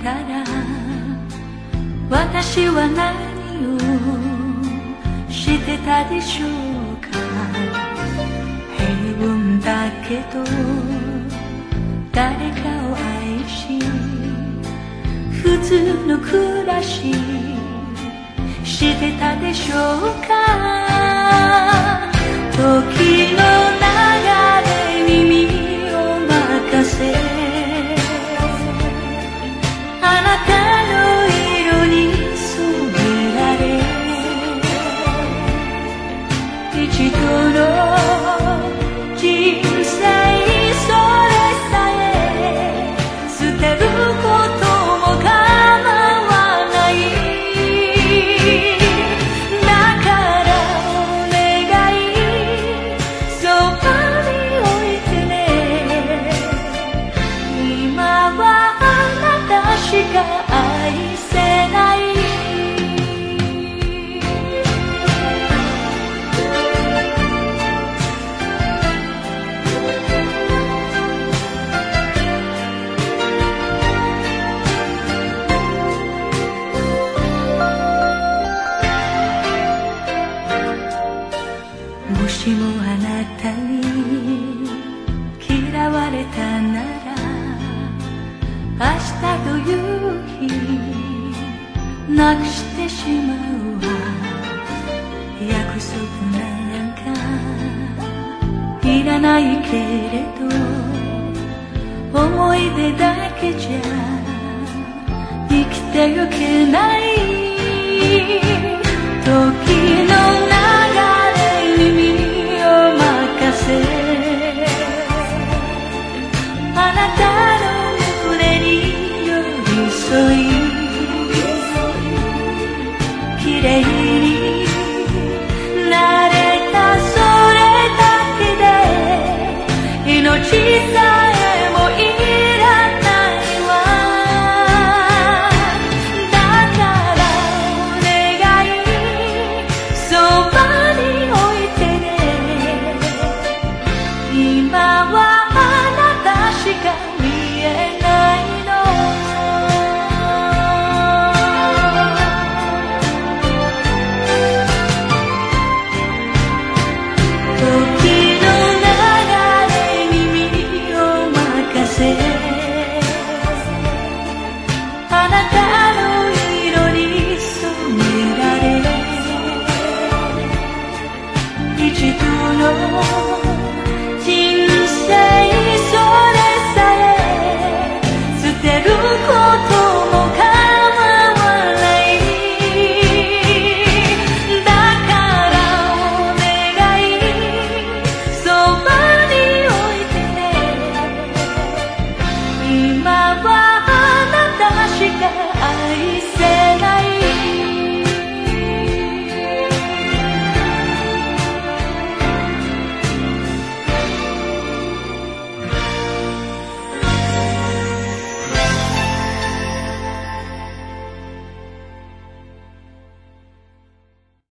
たら私は何をしてたでしょうか。平凡だけど誰かを愛し普通の暮らししてたでしょうか。時の流れ耳を任せあなたの色に染められ一度の人生それさえ捨てることも構わない。だからお願いそばに置いてね。今はあなたしか愛せない。もしもあなたに嫌われたなら明日という日なくしてしまうわ。約束なんかいらないけれど思い出だけじゃ生きてゆけない。時の流れに身を任せあなたの胸に寄り添い綺麗になれたそれだけで命さえもいらないわ。だからお願いそばに置いてね。今はあなたしか見えないの。時の流れに身を任せあなたの色に染められ一度の